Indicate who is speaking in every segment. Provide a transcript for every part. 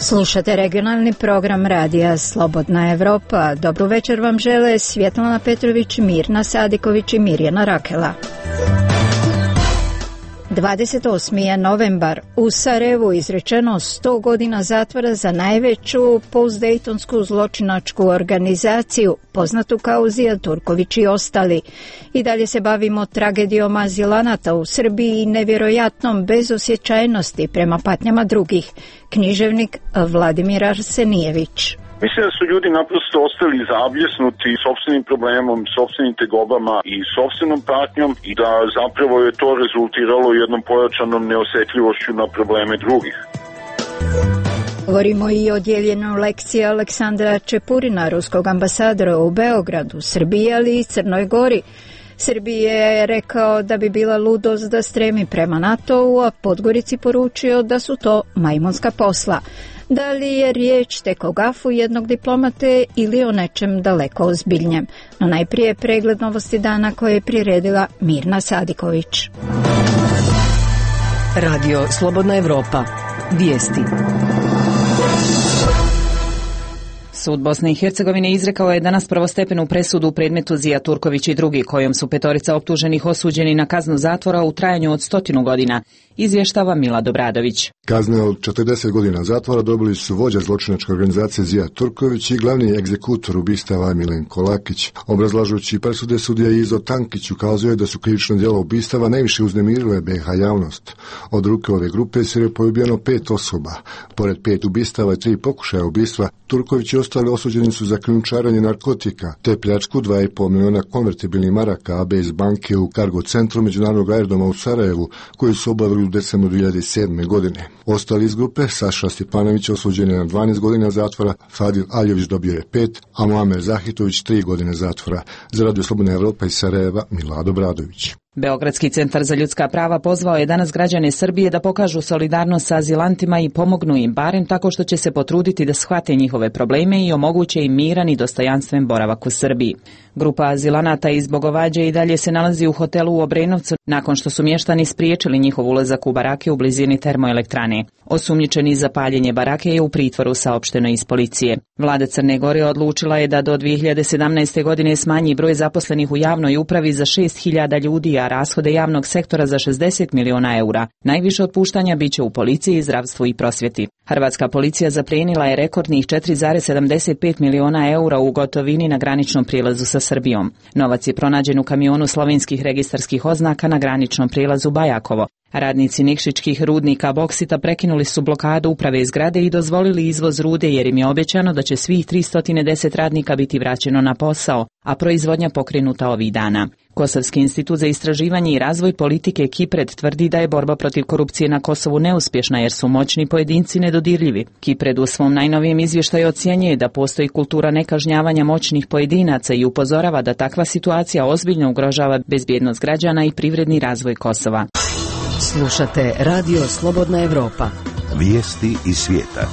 Speaker 1: Slušate regionalni program radija Slobodna Evropa. Dobru večer vam žele Svjetlana Petrović, Mirna Sadiković i Mirjana Rakela. 28. je novembar. U Sarajevu izrečeno 100 godina zatvora za najveću postdejtonsku zločinačku organizaciju, poznatu kao Zijaturković i ostali. I dalje se bavimo tragedijom azilanata u Srbiji i nevjerojatnom bezosjećajnosti prema patnjama drugih. Književnik Vladimir Arsenijević.
Speaker 2: Mislim da su ljudi naprosto ostali zabljesnuti sopstvenim problemom, sopstvenim tegobama i sopstvenom patnjom i da zapravo je to rezultiralo jednom pojačanom neosjetljivošću na probleme drugih.
Speaker 1: Govorimo i o dijeljenju lekcije Aleksandra Čepurina, ruskog ambasadora u Beogradu, Srbiji, ali i Crnoj Gori. Srbiji je rekao da bi bila ludost da stremi prema NATO-u, a Podgorici poručio da su to majmunska posla. Da li je riječ tek o gafu jednog diplomate ili o nečem daleko ozbiljnjem? No najprije pregled novosti dana koje je priredila Mirna Sadiković.
Speaker 3: Radio Slobodna Evropa. Vijesti. Sud Bosne i Hercegovine izrekao je danas prvostepenu presudu u predmetu Zijaturković i drugi, kojom su 5 optuženih osuđeni na kaznu zatvora u trajanju od 100 godina, izvještava Milad Obradović.
Speaker 4: Kazne od 40 godina zatvora dobili su vođa zločinačke organizacije Zijaturković i glavni egzekutor ubistava Milenko Lakić. Obrazlažući presude, sudija Izo Tankić ukazuje da su krivično djelo ubistava najviše uznemirile BiH javnost. Od ruke ove grupe je poubijeno 5 osoba. Pored 5 ubistava i 3 pokušaja ubistva, Turković i ostali osuđeni su za krijumčarenje narkotika, te pljačku 2,5 miliona konvertibilnih maraka AB iz banke u kargo centru međunarodnog aerodroma u Sarajevu, koji su obavili u decembru 2007. godine. Ostali iz grupe, Saša Stjepanović osuđen je na 12 godina zatvora, Fadil Aljović dobio je 5, a Muamer Zahitović 3 godine zatvora. Za Radio Slobodna Evropa iz Sarajeva, Milad Obradović.
Speaker 3: Beogradski centar za ljudska prava pozvao je danas građane Srbije da pokažu solidarnost sa azilantima i pomognu im, barem tako što će se potruditi da shvate njihove probleme i omoguće im miran i dostojanstven boravak u Srbiji. Grupa azilanata iz Bogovađe i dalje se nalazi u hotelu u Obrenovcu nakon što su mještani spriječili njihov ulazak u barake u blizini termoelektrane. Osumnjičeni za paljenje barake je u pritvoru, saopšteno iz policije. Vlada Crne Gore odlučila je da do 2017. godine smanji broj zaposlenih u javnoj upravi za 6.000 ljudi, a rashode javnog sektora za 60 miliona eura. Najviše otpuštanja biće u policiji, zdravstvu i prosvjeti. Hrvatska policija zaplijenila je rekordnih 4,75 miliona eura u gotovini na graničnom prijelazu sa Srbijom. Novac je pronađen u kamionu slovenskih registarskih oznaka na graničnom prijelazu Bajakovo. Radnici Nikšićkih rudnika boksita prekinuli su blokadu uprave zgrade i dozvolili izvoz rude jer im je obećano da će svih 310 radnika biti vraćeno na posao, a proizvodnja pokrenuta ovih dana. Kosovski institut za istraživanje i razvoj politike Kipred tvrdi da je borba protiv korupcije na Kosovu neuspješna jer su moćni pojedinci nedodirljivi. Kipred u svom najnovijem izvještaju ocjenjuje da postoji kultura nekažnjavanja moćnih pojedinaca i upozorava da takva situacija ozbiljno ugrožava bezbjednost građana i privredni razvoj Kosova.
Speaker 5: Slušate Radio Slobodna Evropa.
Speaker 6: Vijesti iz svijeta.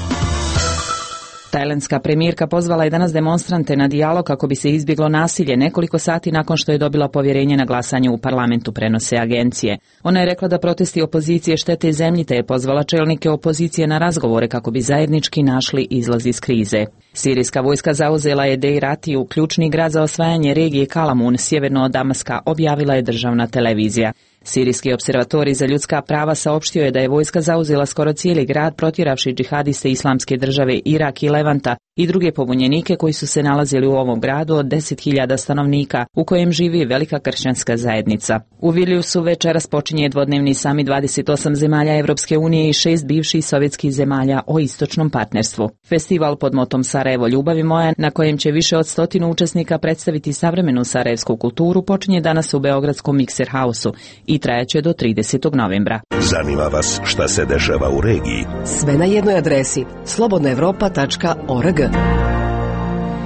Speaker 3: Tajlandska premijerka pozvala je danas demonstrante na dijalog kako bi se izbjeglo nasilje nekoliko sati nakon što je dobila povjerenje na glasanju u parlamentu, prenose agencije. Ona je rekla da protesti opozicije štete zemlji te je pozvala čelnike opozicije na razgovore kako bi zajednički našli izlaz iz krize. Sirijska vojska zauzela je Deiratiju, ključni grad za osvajanje regije Kalamun, sjeverno od Damaska, objavila je državna televizija. Sirijski observatorij za ljudska prava saopštio je da je vojska zauzela skoro cijeli grad, protjeravši džihadiste Islamske države Irak i Levanta i druge pobunjenike koji su se nalazili u ovom gradu od 10.000 stanovnika u kojem živi velika kršćanska zajednica. U Vilniusu večeras počinje dvodnevni samit 28 zemalja Evropske unije i 6 bivših sovjetskih zemalja o istočnom partnerstvu. Festival pod motom Sarajevo ljubavi moja, na kojem će više od 100 učesnika predstaviti savremenu sarajevsku kulturu, počinje danas u beogradskom Mikser Hausu i trajaće do 30. novembra.
Speaker 6: Zanima vas šta se dešava u regiji?
Speaker 5: Sve na jednoj adresi slobodnaevropa.org.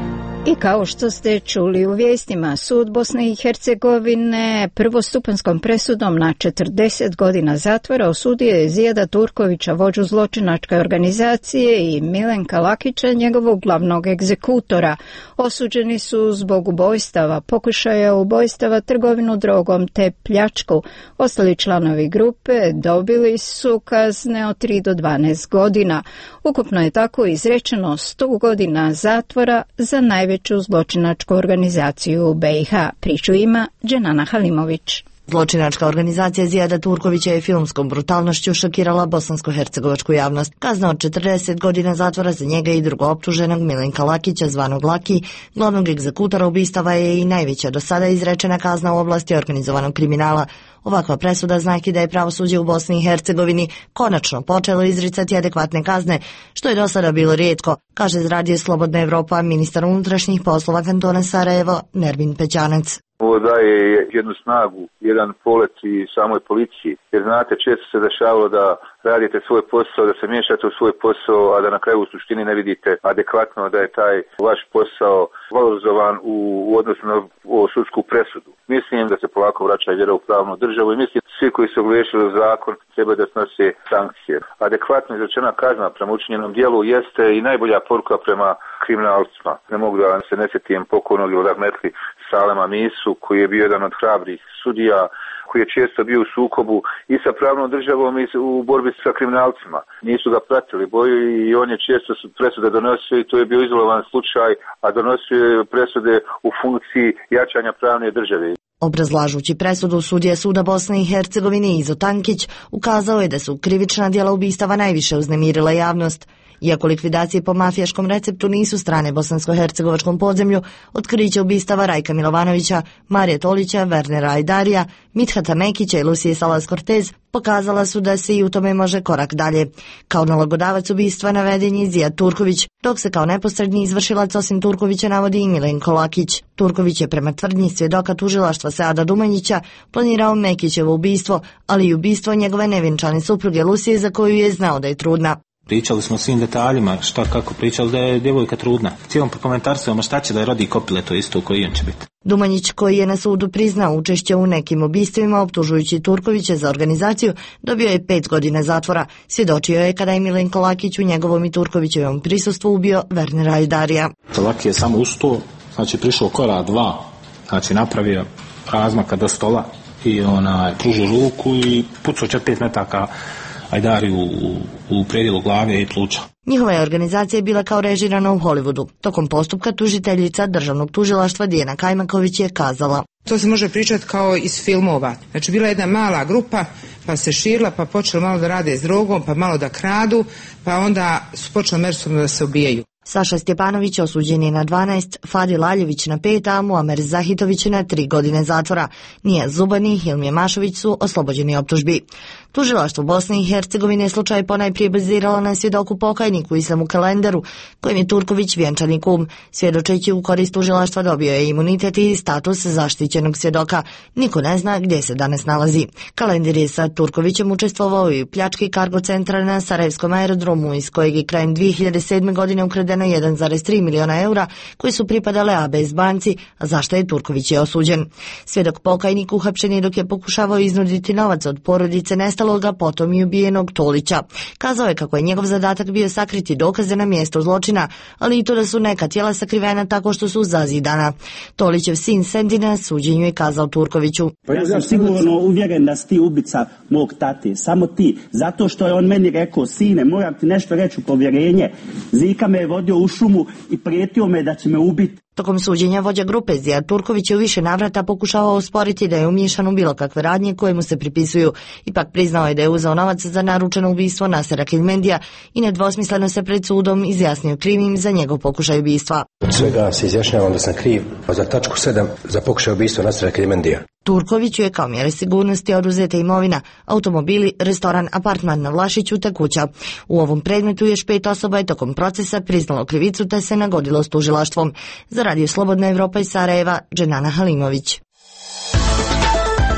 Speaker 1: I kao što ste čuli u vijestima, sud Bosne i Hercegovine prvostupanskom presudom na 40 godina zatvora osudio je Zijada Turkovića, vođu zločinačke organizacije, i Milenka Lakića, njegovog glavnog egzekutora. Osuđeni su zbog ubojstava, pokušaja ubojstava, trgovinu drogom te pljačku. Ostali članovi grupe dobili su kazne od 3 do 12 godina. Ukupno je tako izrečeno 100 godina zatvora za najveću zločinačku organizaciju u BiH. Priču ima Dženana Halimović.
Speaker 7: Zločinačka organizacija Zijada Turkovića je filmskom brutalnošću šokirala bosansko-hercegovačku javnost. Kazna od 40 godina zatvora za njega i drugooptuženog Milenka Lakića, zvanog Laki, glavnog egzekutora ubistava, je i najveća do sada izrečena kazna u oblasti organizovanog kriminala. Ovakva presuda znaki da je pravosuđe u Bosni i Hercegovini konačno počelo izricati adekvatne kazne, što je do sada bilo rijetko, kaže za Radio Slobodna Evropa ministar unutrašnjih poslova kantona Sarajevo Nermin Pećanac.
Speaker 8: Ovo daje jednu snagu, jedan polet i samoj policiji, jer znate, često se dešavalo da radite svoj posao, da se miješate u svoj posao, a da na kraju u suštini ne vidite adekvatno da je taj vaš posao valorizovan u odnosu na sudsku presudu. Mislim da se polako vraća vjera u pravnu državu i mislim da svi koji su ogriješili u zakon treba da snose sankcije. Adekvatno izrečena kazna prema učinjenom dijelu jeste i najbolja poruka prema kriminalcima. Ne mogu da se ne sjetim pokojnog rahmetli Salema Misu, koji je bio jedan od hrabrih sudija, koji je često bio u sukobu i sa pravnom državom i u borbi sa kriminalcima. Nisu ga pratili boju i on je često presude donosio i to je bio izolovan slučaj, a donosio je presude u funkciji jačanja pravne države.
Speaker 7: Obrazlažući presudu, sudija Suda Bosne i Hercegovine Izo Tankić ukazao je da su krivična djela ubistava najviše uznemirile javnost. Iako likvidacije po mafijaškom receptu nisu strane bosansko-hercegovačkom podzemlju, otkriće ubistava Rajka Milovanovića, Marije Tolića, Wernera Ajdarija, Mithata Mekića i Lucije Salas-Cortez pokazala su da se i u tome može korak dalje. Kao nalogodavac ubistva naveden je Zijad Turković, dok se kao neposredni izvršilac osim Turkovića navodi i Milenko Lakić. Turković je prema tvrdnji svjedoka tužilaštva Seada Dumanjića planirao Mekićevo ubistvo, ali i ubistvo njegove nevjenčane supruge Lucije, za koju je znao da je trudna.
Speaker 9: Pričali smo o svim detaljima, šta kako, pričali da je djevojka trudna. Cijelom prokomentarstvama šta će da je rodi kopile, to isto koji on će biti.
Speaker 7: Dumanjić, koji je na sudu priznao učešće u nekim ubistvima, optužujući Turkovića za organizaciju, dobio je 5 godina zatvora. Svjedočio je kada je Milenko Lakić u njegovom i Turkovićevom prisustvu ubio Wernera Ajdarija.
Speaker 9: Laki je samo ustao, znači prišao korak 2, znači napravio razmaka do stola i pružio ruku i pucao 4-5 metaka Ajdariju u predjelu glave i pluća.
Speaker 7: Njihova je organizacija bila kao režirana u Hollywoodu. Tokom postupka tužiteljica državnog tužilaštva Dijana Kajmaković je kazala:
Speaker 10: to se može pričati kao iz filmova. Znači bila je jedna mala grupa, pa se širila, pa počeli malo da rade s drogom, pa malo da kradu, pa onda su počeli međusobno da se ubijaju.
Speaker 7: Saša Stjepanović osuđen je na 12, Fadil Aljević na 5, a Muamer Zahitović na 3 godine zatvora. Nija Zubani i Hilmije Mašović su oslobođeni optužbi. Tužilaštvo Bosne i Hercegovine slučaj ponajprije baziralo na svjedoku pokajniku Islamu Kalenderu, kojim je Turković vjenčani kum. Svjedočeći u korist tužilaštva dobio je imunitet i status zaštićenog svjedoka. Niko ne zna gdje se danas nalazi. Kalender je sa Turkovićem učestvovao i u pljački kargo centra na Sarajevskom aerodromu, iz kojeg je krajem 2007. godine ukradeno 1,3 miliona eura koji su pripadale ABS banci, a zašto je Turković je osuđen. Svjedok pokajnik uhapšen je dok je pokušavao iznuditi novac od porodice nestaloga, potom i ubijenog Tolića. Kazao je kako je njegov zadatak bio sakriti dokaze na mjestu zločina, ali i to da su neka tijela sakrivena tako što su zazidana. Tolićev sin Sendina suđenju je kazao Turkoviću:
Speaker 11: ja sam sigurno uvjeren da si ti ubica mog tate, samo ti, zato što je on meni rekao: sine, moram ti nešto reći u povjerenje. Zika me je vodio u šumu i prijetio me da će me ubiti.
Speaker 7: Tokom suđenja vođa grupe Zijad Turković je u više navrata pokušavao osporiti da je umiješan u bilo kakve radnje koje mu se pripisuju. Ipak priznao je da je uzeo novac za naručeno ubistvo Nasera Kilmendija i nedvosmisleno se pred sudom izjasnio krivim za njegov pokušaj ubistva.
Speaker 12: Od svega se izjašnjavam da sam kriv za tačku 7 za pokušaj ubistva Nasera Kilmendija.
Speaker 7: Turkoviću je kao mjere sigurnosti oduzeta imovina, automobili, restoran, apartman na Vlašiću te kuća. U ovom predmetu još 5 osoba je tokom procesa priznalo krivicu te se nagodilo s tužilaštvom. Za Radio Slobodna Evropa iz Sarajeva, Dženana Halimović.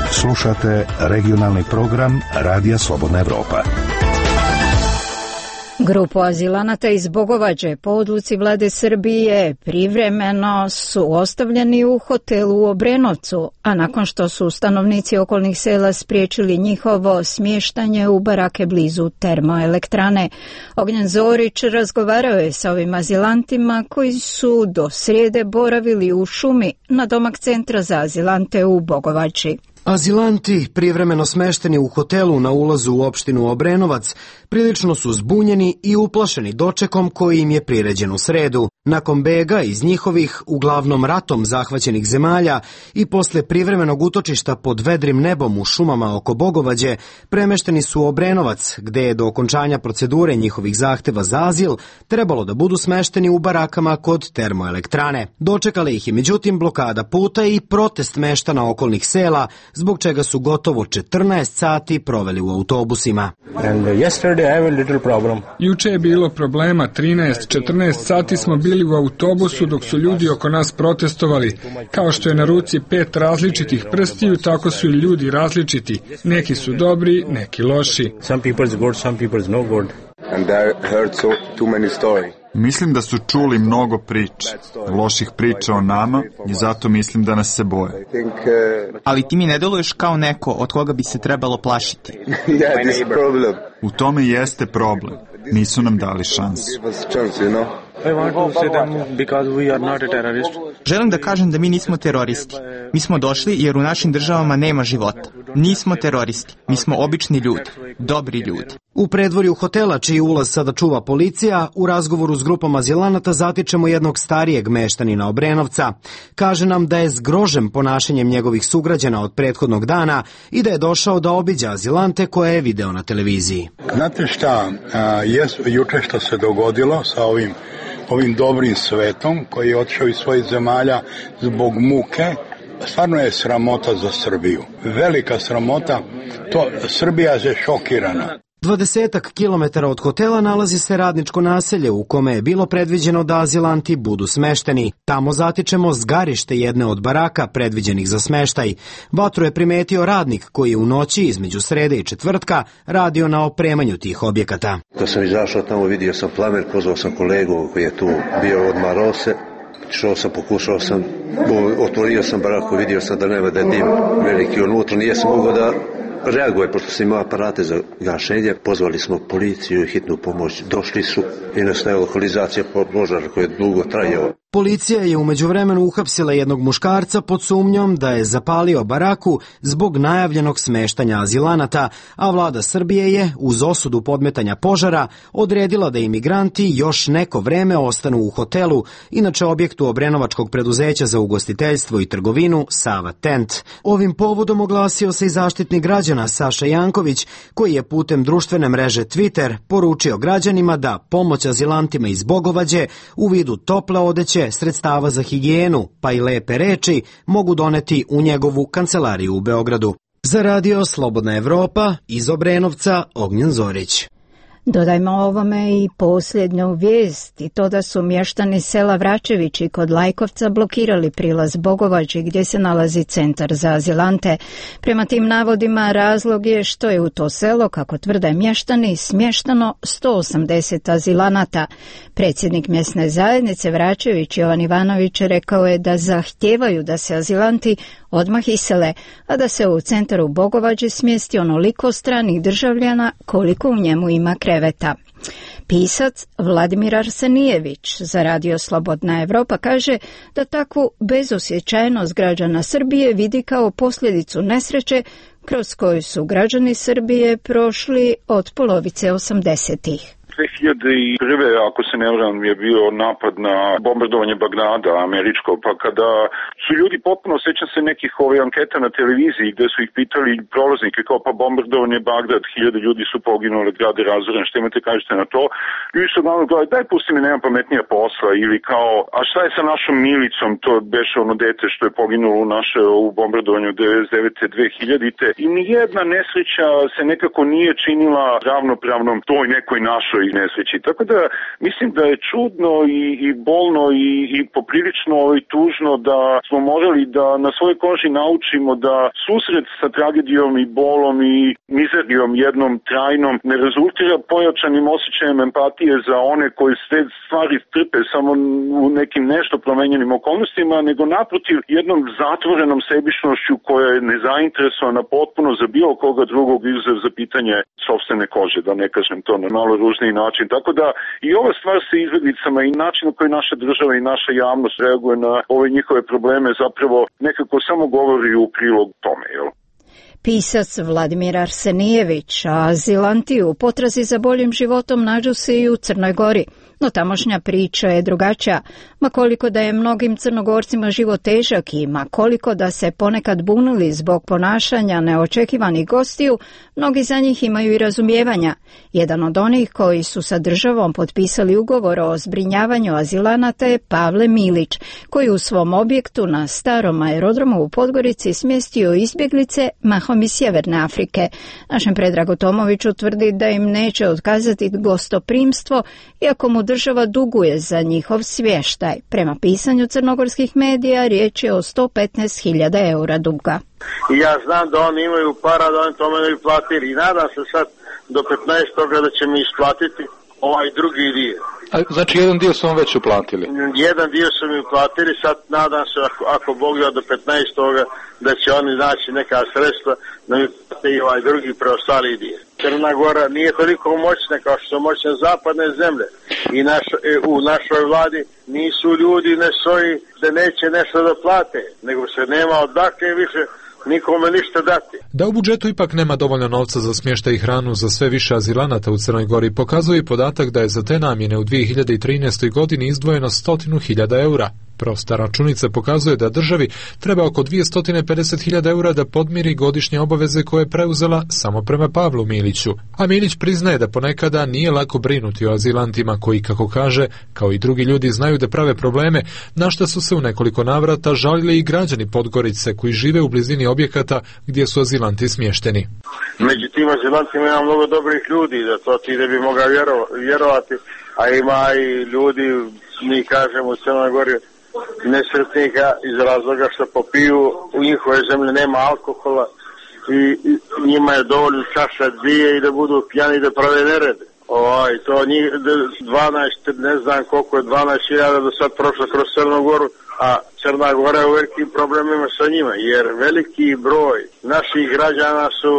Speaker 6: Slušate regionalni program Radija Slobodna Evropa.
Speaker 1: Grupu azilanata iz Bogovađe po odluci vlade Srbije privremeno su ostavljeni u hotelu u Obrenovcu, a nakon što su stanovnici okolnih sela spriječili njihovo smještanje u barake blizu termoelektrane. Ognjen Zorić razgovarao je sa ovim azilantima koji su do srijede boravili u šumi nadomak centra za azilante u Bogovači.
Speaker 13: Azilanti, privremeno smešteni u hotelu na ulazu u opštinu Obrenovac, prilično su zbunjeni i uplašeni dočekom koji im je priređen u sredu. Nakon bega iz njihovih, uglavnom ratom zahvaćenih zemalja i posle privremenog utočišta pod vedrim nebom u šumama oko Bogovađe, premešteni su u Obrenovac, gde je do okončanja procedure njihovih zahteva za azil trebalo da budu smešteni u barakama kod termoelektrane. Dočekala ih je međutim blokada puta i protest meštana okolnih sela, zbog čega su gotovo 14 sati proveli u autobusima.
Speaker 14: Juče je bilo problema, 13-14 sati smo bili u autobusu dok su ljudi oko nas protestovali. Kao što je na ruci 5 različitih prstiju, tako su i ljudi različiti. Neki su dobri, neki loši.
Speaker 15: Mislim da su čuli mnogo priča, loših priča o nama i zato mislim da nas se boje.
Speaker 16: Ali ti mi ne deluješ kao neko od koga bi se trebalo plašiti.
Speaker 15: U tome jeste problem. Nisu nam dali šansu.
Speaker 16: Želim da kažem da mi nismo teroristi. Mi smo došli jer u našim državama nema života. Nismo teroristi. Mi smo obični ljudi. Dobri ljudi.
Speaker 13: U predvorju hotela, čiji ulaz sada čuva policija, u razgovoru s grupom azilanata zatičemo jednog starijeg meštanina Obrenovca. Kaže nam da je zgrožen ponašanjem njegovih sugrađana od prethodnog dana i da je došao da obiđa azilante koje je video na televiziji.
Speaker 17: Znate šta, juče što se dogodilo sa ovim dobrim svetom koji je otišao iz svojih zemalja zbog muke, stvarno je sramota za Srbiju. Velika sramota, Srbija je šokirana.
Speaker 13: 20 kilometara od hotela nalazi se radničko naselje u kome je bilo predviđeno da azilanti budu smešteni. Tamo zatičemo zgarište jedne od baraka predviđenih za smeštaj. Vatru je primetio radnik koji je u noći između srede i četvrtka radio na opremanju tih objekata.
Speaker 12: Kad sam izašao tamo vidio sam plamen, pozvao sam kolegu koji je tu bio od Marose. Šao sam, pokušao sam, otvorio sam baraku, vidio sam da nema da je dim veliki unutra, nije se mogao da reaguje, pošto sam imao aparate za gašenje, pozvali smo policiju i hitnu pomoć, došli su i nastaje lokalizacija požara koji je dugo trajao.
Speaker 13: Policija je u međuvremenu uhapsila jednog muškarca pod sumnjom da je zapalio baraku zbog najavljenog smeštanja azilanata, a vlada Srbije je, uz osudu podmetanja požara, odredila da imigranti još neko vreme ostanu u hotelu, inače objektu obrenovačkog preduzeća za ugostiteljstvo i trgovinu Sava Tent. Ovim povodom oglasio se i zaštitnik građana Saša Janković, koji je putem društvene mreže Twitter poručio građanima da pomoć azilantima iz Bogovađe u vidu tople odeće, sredstava za higijenu, pa i lepe reči mogu doneti u njegovu kancelariju u Beogradu. Za radio Slobodna Evropa, iz Obrenovca, Ognjen Zorić.
Speaker 1: Dodajmo ovome i posljednju vijest i to da su mještani sela Vračevići kod Lajkovca blokirali prilaz Bogovači gdje se nalazi centar za azilante. Prema tim navodima razlog je što je u to selo, kako tvrde mještani, smješteno 180 azilanata. Predsjednik mjesne zajednice Vračević Jovan Ivanović rekao je da zahtijevaju da se azilanti odmah isele, a da se u centru Bogovađe smjesti onoliko stranih državljana koliko u njemu ima kreveta. Pisac Vladimir Arsenijević za radio Slobodna Evropa kaže da takvu bezosjećajnost građana Srbije vidi kao posljedicu nesreće kroz koju su građani Srbije prošli od polovice 80-ih.
Speaker 2: 2001. ako se ne varam, je bio napad na bombardovanje Bagdada američko, pa kada su ljudi potpuno, sećam se nekih anketa na televiziji gde su ih pitali prolaznike kao pa bombardovanje Bagdad, 1000 ljudi su poginuli, grad je razoren, što imate kažete na to? Ljudi su glavno gledali, daj pusti mi, nemam pametnija posla, ili kao, a šta je sa našom Milicom, to beše ono dete što je poginulo u bombardovanju 99. 2000. I nijedna nesreća se nekako nije činila ravnopravnom toj nekoj našoj ovih nesreći. Tako da mislim da je čudno i bolno i poprilično tužno da smo morali da na svojoj koži naučimo da susret sa tragedijom i bolom i mizerijom jednom trajnom ne rezultira pojačanim osjećajem empatije za one koji sve stvari trpe samo u nekim nešto promenjenim okolnostima, nego naprotiv jednom zatvorenom sebičnošću koja je nezainteresovana potpuno za bilo koga drugog izuzev za pitanje sopstvene kože, da ne kažem to na malo ružniji način. Tako da i ova stvar sa izbjeglicama i način na koji naša država i naša javnost reaguje na ove njihove probleme zapravo nekako samo govori u prilog tome, jel?
Speaker 1: Pisac Vladimir Arsenijević, a azilanti u potrazi za boljim životom nađu se i u Crnoj Gori. No tamošnja priča je drugačija, ma koliko da je mnogim Crnogorcima život težak i ma koliko da se ponekad bunili zbog ponašanja neočekivanih gostiju, mnogi za njih imaju i razumijevanja. Jedan od onih koji su sa državom potpisali ugovor o zbrinjavanju azilanata je Pavle Milić, koji u svom objektu na starom aerodromu u Podgorici smjestio izbjeglice mahom iz Sjeverne Afrike. Našem Predragu Tomoviću tvrdi da im neće otkazati gostoprimstvo, iako mu država duguje za njihov smještaj. Prema pisanju crnogorskih medija riječ je o 115.000 eura duga.
Speaker 18: I ja znam da oni imaju para, da oni to mene platili i nadam se sad do 15. da će mi isplatiti ovaj drugi dio.
Speaker 19: Znači jedan dio su vam već uplatili?
Speaker 18: Jedan dio su mi uplatili, sad nadam se ako Bog da do 15. da će oni naći neka sredstva da mi plate i ovaj drugi preostali dio. Crna Gora nije toliko moćna kao što su moćne zapadne zemlje i u našoj vladi nisu ljudi ne stoji da neće nešto da plate, nego se nema odakle više nikome ništa dati.
Speaker 19: Da u budžetu ipak nema dovoljno novca za smještaj i hranu za sve više azilanata u Crnoj Gori pokazuje podatak da je za te namjene u 2013. godini izdvojeno 100.000 eura. Prosta računica pokazuje da državi treba oko 250.000 eura da podmiri godišnje obaveze koje je preuzela samo prema Pavlu Miliću. A Milić priznaje da ponekada nije lako brinuti o azilantima koji, kako kaže, kao i drugi ljudi znaju da prave probleme, na što su se u nekoliko navrata žalili i građani Podgorice koji žive u blizini objekata gdje su azilanti smješteni.
Speaker 18: Među tim azilantima ima mnogo dobrih ljudi, da to ti ne bi mogao vjerovati, a ima i ljudi, mi kažemo u Crnoj Gori, nesretnika iz razloga što popiju, u njihove zemlje nema alkohola i njima je dovoljno čaša dvije i da budu pijani i da prave nerede. To njih 12, ne znam koliko je 12.000 do sad prošlo kroz Crnu Goru, a Crna Gora je u velikim problemima sa njima, jer veliki broj naših građana su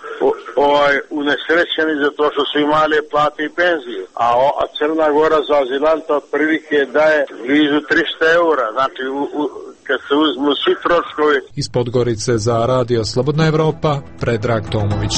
Speaker 18: unesrećeni zato što su imali plate i penzije, a Crna Gora za azilanta otprilike daje blizu 300 eura, znači kad se uzmu svi troškovi.
Speaker 19: Iz Podgorice za Radio Slobodna Evropa, Predrag Tomović.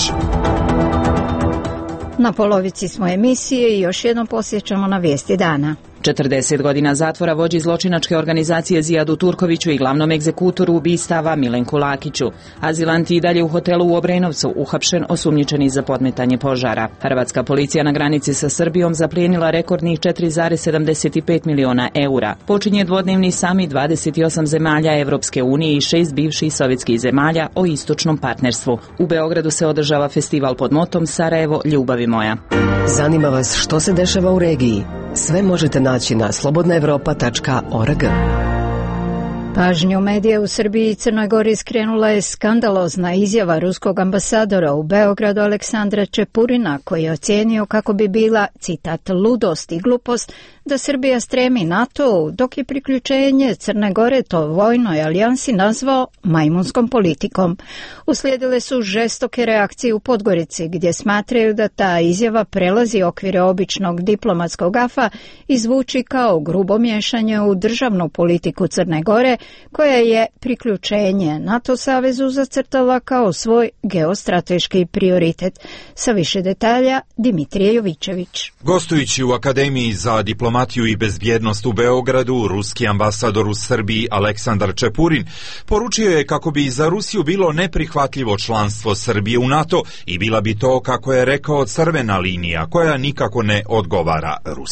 Speaker 1: Na polovici smo emisije i još jednom posjećamo na vijesti dana.
Speaker 3: 40 godina zatvora vođi zločinačke organizacije Zijadu Turkoviću i glavnom egzekutoru ubistava Milenku Lakiću. Azilanti i dalje u hotelu u Obrenovcu, uhapšen osumnjičeni za podmetanje požara. Hrvatska policija na granici sa Srbijom zaplijenila rekordnih 4,75 miliona eura. Počinje dvodnevni samit 28 zemalja Evropske unije i 6 bivših sovjetskih zemalja o istočnom partnerstvu. U Beogradu se održava festival pod motom Sarajevo, ljubavi moja.
Speaker 5: Zanima vas što se dešava u regiji? Sve možete naći na slobodnaevropa.org.
Speaker 1: Pažnju medija u Srbiji i Crnoj Gori skrenula je skandalozna izjava ruskog ambasadora u Beogradu Aleksandra Čepurina, koji je ocijenio kako bi bila, citat, ludost i glupost da Srbija stremi NATO-u, dok je priključenje Crne Gore to vojnoj alijansi nazvao majmunskom politikom. Uslijedile su žestoke reakcije u Podgorici, gdje smatraju da ta izjava prelazi okvire običnog diplomatskog gafa i zvuči kao grubo miješanje u državnu politiku Crne Gore, koja je priključenje NATO savezu zacrtala kao svoj geostrateški prioritet. Sa više detalja, Dimitrije Jovićević.
Speaker 20: Gostujući u Akademiji za diplomatiju i bezbjednost u Beogradu, ruski ambasador u Srbiji Aleksandar Čepurin poručio je kako bi za Rusiju bilo neprihvatljivo članstvo Srbije u NATO i bila bi to, kako je rekao, crvena linija koja nikako ne odgovara Rusiji.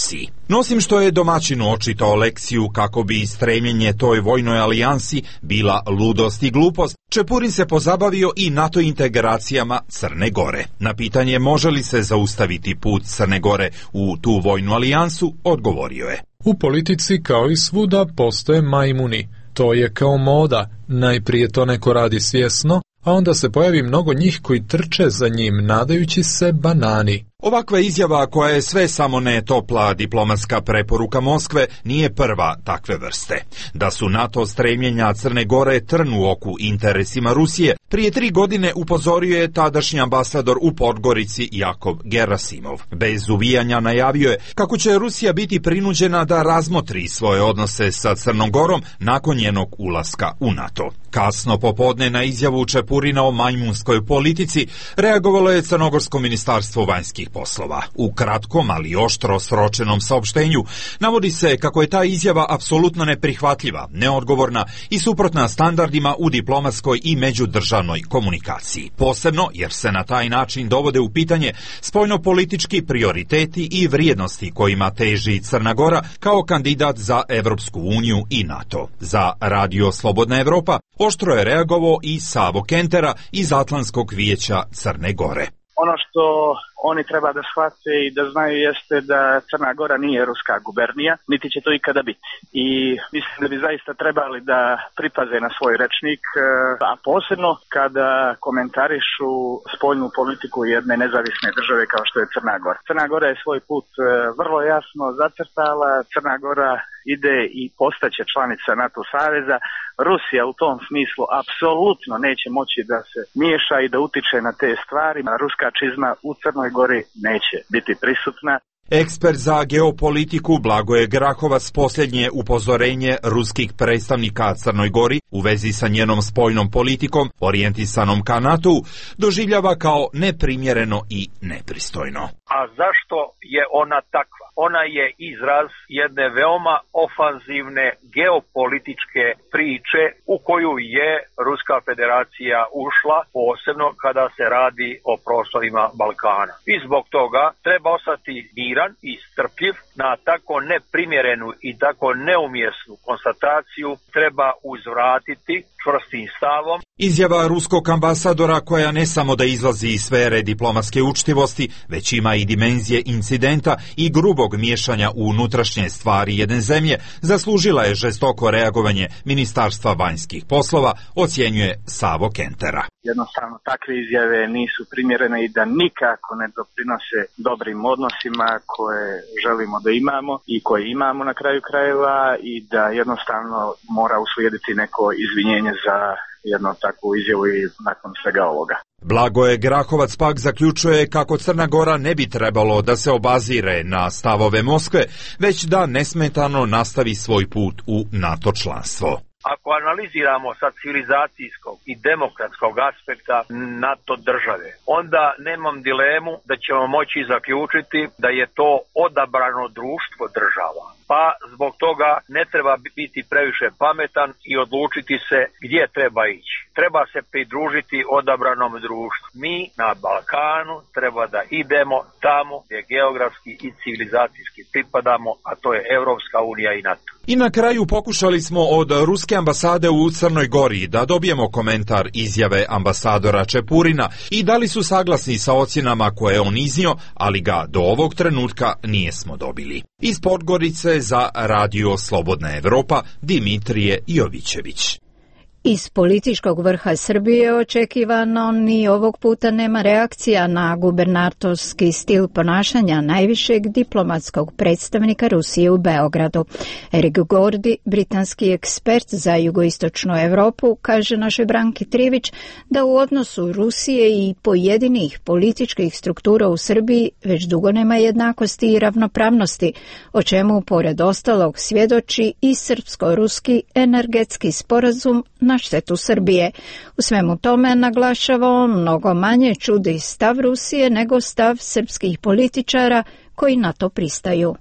Speaker 20: No osim što je domaćinu očitao lekciju kako bi stremljenje toj vojnoj alijansi bila ludost i glupost, Čepurin se pozabavio i NATO integracijama Crne Gore. Na pitanje može li se zaustaviti put Crne Gore u tu vojnu alijansu, odgovorio je:
Speaker 19: U politici kao i svuda postoje majmuni. To je kao moda, najprije to neko radi svjesno, a onda se pojavi mnogo njih koji trče za njim, nadajući se banani.
Speaker 20: Ovakva izjava, koja je sve samo ne topla diplomatska preporuka Moskve, nije prva takve vrste. Da su NATO stremljenja Crne Gore trn u oku interesima Rusije, prije 3 godine upozorio je tadašnji ambasador u Podgorici Jakov Gerasimov. Bez uvijanja najavio je kako će Rusija biti prinuđena da razmotri svoje odnose sa Crnom Gorom nakon njenog ulaska u NATO. Kasno popodne na izjavu Čepurina o majmunskoj politici reagovalo je Crnogorsko ministarstvo vanjskih poslova. U kratkom, ali oštro sročenom saopštenju navodi se kako je ta izjava apsolutno neprihvatljiva, neodgovorna i suprotna standardima u diplomatskoj i međudržavnoj komunikaciji. Posebno jer se na taj način dovode u pitanje spoljnopolitički prioriteti i vrijednosti kojima teži Crna Gora kao kandidat za Evropsku uniju i NATO. Za Radio Slobodna Evropa oštro je reagovao i Savo Kentera iz Atlantskog vijeća Crne Gore.
Speaker 21: Ono što oni treba da shvate i da znaju jeste da Crna Gora nije ruska gubernija, niti će to ikada biti. I mislim da bi zaista trebali da pripaze na svoj rečnik, a posebno kada komentarišu spoljnu politiku jedne nezavisne države kao što je Crna Gora. Crna Gora je svoj put vrlo jasno zacrtala, Crna Gora ide i postaće članica NATO saveza. Rusija u tom smislu apsolutno neće moći da se miješa i da utiče na te stvari. Ruska čizma u Crnoj Gori neće biti prisutna.
Speaker 20: Ekspert za geopolitiku Blagoje Grahovac posljednje upozorenje ruskih predstavnika Crnoj Gori u vezi sa njenom spoljnom politikom, orijentisanom ka NATO-u, doživljava kao neprimjereno i nepristojno.
Speaker 22: A zašto je ona takva? Ona je izraz jedne veoma ofanzivne geopolitičke priče u koju je Ruska federacija ušla, posebno kada se radi o prostorima Balkana. I zbog toga treba ostati miran i strpljiv. Na tako neprimjerenu i tako neumjesnu konstataciju treba uzvratiti čvrstim stavom.
Speaker 20: Izjava ruskog ambasadora, koja ne samo da izlazi iz sfere diplomatske učtivosti, već ima i dimenzije incidenta i grubog miješanja u unutrašnje stvari jedne zemlje, zaslužila je žestoko reagovanje Ministarstva vanjskih poslova, ocjenjuje Savo Kentera.
Speaker 21: Jednostavno takve izjave nisu primjerene i da nikako ne doprinose dobrim odnosima koje želimo da imamo i koje imamo na kraju krajeva, i da jednostavno mora uslijediti neko izvinjenje za jednu takvu izjavu i nakon svega ovoga.
Speaker 20: Blagoje Grahovac pak zaključuje kako Crna Gora ne bi trebalo da se obazire na stavove Moskve, već da nesmetano nastavi svoj put u NATO članstvo.
Speaker 22: Ako analiziramo sa civilizacijskog i demokratskog aspekta NATO države, onda nemam dilemu da ćemo moći zaključiti da je to odabrano društvo država. Pa zbog toga ne treba biti previše pametan i odlučiti se gdje treba ići. Treba se pridružiti odabranom društvu. Mi na Balkanu treba da idemo tamo gdje geografski i civilizacijski pripadamo, a to je Evropska unija i NATO.
Speaker 20: I na kraju pokušali smo od ruske ambasade u Crnoj Gori da dobijemo komentar izjave ambasadora Čepurina i da li su saglasni sa ocjenama koje je on iznio, ali ga do ovog trenutka nijesmo dobili. Iz Podgorice za Radio Slobodna Evropa, Dimitrije Jovićević.
Speaker 1: Iz političkog vrha Srbije očekivano ni ovog puta nema reakcija na gubernatorski stil ponašanja najvišeg diplomatskog predstavnika Rusije u Beogradu. Erik Gordi, britanski ekspert za jugoistočnu Europu, kaže našoj Branki Trivić da u odnosu Rusije i pojedinih političkih struktura u Srbiji već dugo nema jednakosti i ravnopravnosti, o čemu pored ostalog svjedoči i srpsko-ruski energetski sporazum na štetu Srbije. U svemu tome naglašava on mnogo manje čudi stav Rusije nego stav srpskih političara koji na to pristaju.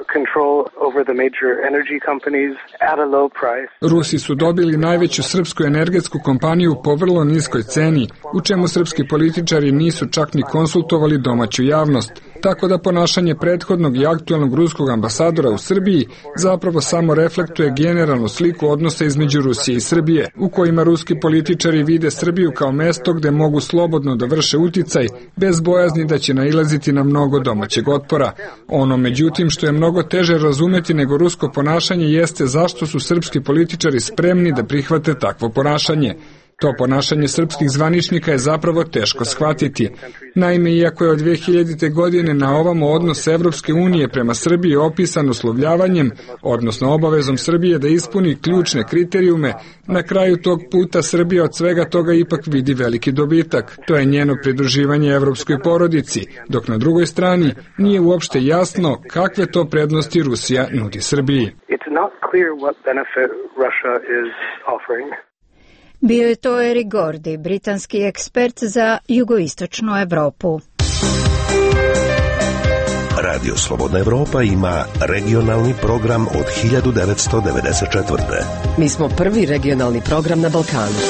Speaker 14: Rusi su dobili najveću srpsku energetsku kompaniju po vrlo niskoj ceni, u čemu srpski političari nisu čak ni konsultovali domaću javnost. tako da ponašanje prethodnog i aktualnog ruskog ambasadora u Srbiji zapravo samo reflektuje generalnu sliku odnosa između Rusije i Srbije, u kojima ruski političari vide Srbiju kao mesto gde mogu slobodno da vrše uticaj, bez bojazni da će nailaziti na mnogo domaćeg otpora. Ono, međutim, što je mnogo teže razumeti nego rusko ponašanje jeste zašto su srpski političari spremni da prihvate takvo ponašanje. To ponašanje srpskih zvaničnika je zapravo teško shvatiti. Naime, iako je od 2000. godine na ovamo odnos Evropske unije prema Srbiji opisan uslovljavanjem, odnosno obavezom Srbije da ispuni ključne kriterijume, na kraju tog puta Srbija od svega toga ipak vidi veliki dobitak. To je njeno pridruživanje evropskoj porodici, dok na drugoj strani nije uopšte jasno kakve to prednosti Rusija nudi Srbiji.
Speaker 1: Bio je to Eric Gordy, britanski ekspert za jugoistočnu Evropu.
Speaker 6: Radio Slobodna Evropa ima regionalni program od 1994.
Speaker 5: Mi smo prvi regionalni program na Balkanu.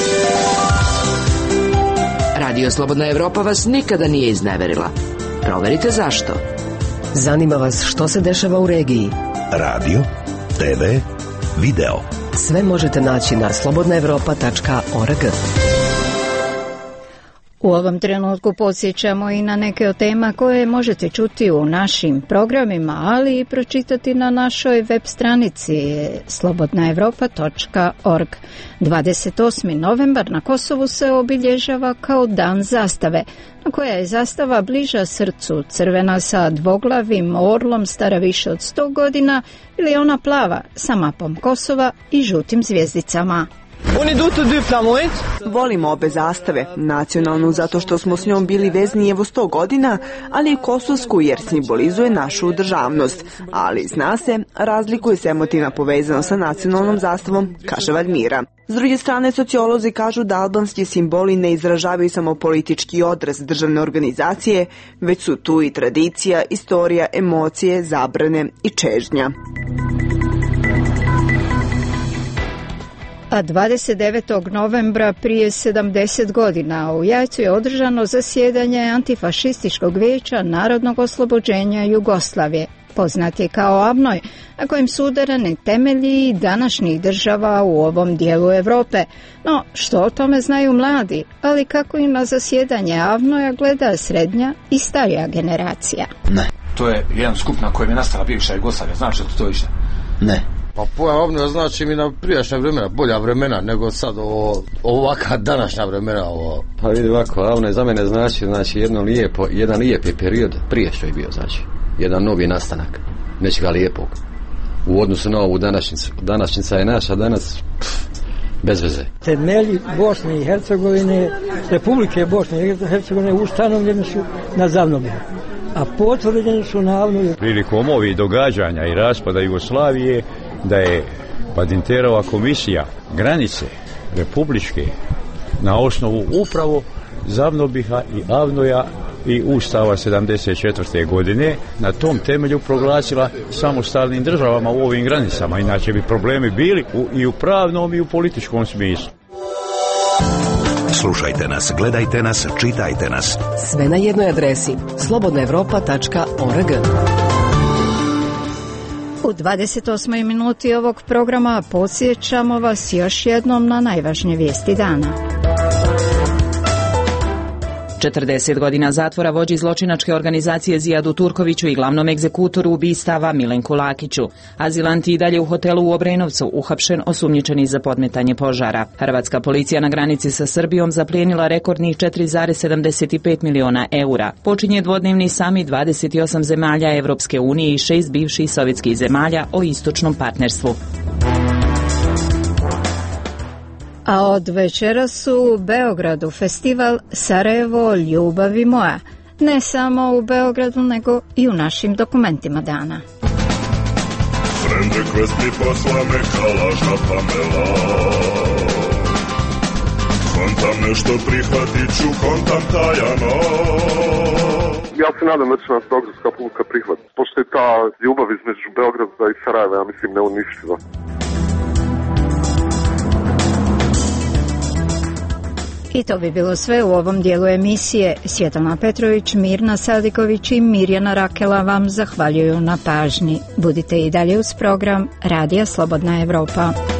Speaker 4: Radio Slobodna Evropa vas nikada nije izneverila. Proverite zašto.
Speaker 5: Zanima vas što se dešava u regiji.
Speaker 6: Radio, TV, video.
Speaker 5: Sve možete naći na slobodnaevropa.org.
Speaker 1: U ovom trenutku podsjećamo i na neke od tema koje možete čuti u našim programima, ali i pročitati na našoj web stranici slobodnaevropa.org. 28. novembar na Kosovu se obilježava kao Dan zastave, na koja je zastava bliža srcu, crvena sa dvoglavim orlom stara više od 100 godina ili ona plava sa mapom Kosova i žutim zvijezdicama.
Speaker 8: Volimo obe zastave, nacionalnu zato što smo s njom bili vezni evo 100 godina, ali i kosovsku jer simbolizuje našu državnost. Ali zna se, razlikuje se emotivna povezanost sa nacionalnom zastavom, kaže Valmira. S druge strane, sociolozi kažu da albanski simboli ne izražavaju samo politički odraz državne organizacije, već su tu i tradicija, istorija, emocije, zabrane i čežnja.
Speaker 1: A 29. novembra prije 70 godina u Jajcu je održano zasjedanje Antifašističkog vijeća Narodnog oslobođenja Jugoslavije, poznat je kao AVNOJ, na kojem su udarani temelji današnjih država u ovom dijelu Europe. No, što o tome znaju mladi, ali kako i na zasjedanje AVNOJ-a gleda srednja i starija generacija?
Speaker 23: Ne, to je jedan skup na kojem je nastala bivša Jugoslavija, znaš što to išta? Ne.
Speaker 24: Pa pojam AVNOJ znači mi na prijašnja vremena, bolja vremena nego sad ovaka današnja vremena.
Speaker 25: Pa vidi ovako, AVNOJ za mene znači jedan lijepi period prije što je bio, znači jedan novi nastanak nečega lijepog u odnosu na ovu današnjicu. Današnjica je naša danas bez veze.
Speaker 26: Temelji Bosne i Hercegovine, Republike Bosne i Hercegovine ustanovljeni su na Zavnoblju, a potvrđeni su na AVNOJ.
Speaker 27: Prilikom ovih događanja i raspada Jugoslavije da je Badinterova komisija granice republičke na osnovu upravo Zavnobiha i AVNOJ-a i Ustava 74. godine na tom temelju proglasila samostalnim državama u ovim granicama, inače bi problemi bili i u pravnom i u političkom smislu.
Speaker 6: Slušajte nas, gledajte nas, čitajte nas.
Speaker 5: Sve na jednoj adresi slobodnaevropa.org.
Speaker 1: U 28. minuti ovog programa podsjećamo vas još jednom na najvažnije vijesti dana.
Speaker 3: 40 godina zatvora vođi zločinačke organizacije Zijadu Turkoviću i glavnom egzekutoru ubistava Milenku Lakiću. Azilant i dalje u hotelu u Obrenovcu, uhapšen osumnjičeni za podmetanje požara. Hrvatska policija na granici sa Srbijom zaplijenila rekordnih 4,75 miliona eura. Počinje dvodnevni samit 28 zemalja Evropske unije i 6 bivših sovjetskih zemalja o istočnom partnerstvu.
Speaker 1: A od večera su u Beogradu festival Sarajevo ljubavi moja. Ne samo u Beogradu, nego i u našim dokumentima dana.
Speaker 28: Friend request mi posla me kalažna Pamela. Kontam nešto prihvatit ću, kontam tajano.
Speaker 2: Ja se nadam da će nas Beogradska publika prihvatiti. Pošto je ta ljubav između Beograda i Sarajeva, ja mislim, neuništiva.
Speaker 1: I to bi bilo sve u ovom dijelu emisije. Svjetlana Petrović, Mirna Sadiković i Mirjana Rakela vam zahvaljuju na pažnji. Budite i dalje uz program Radija Slobodna Evropa.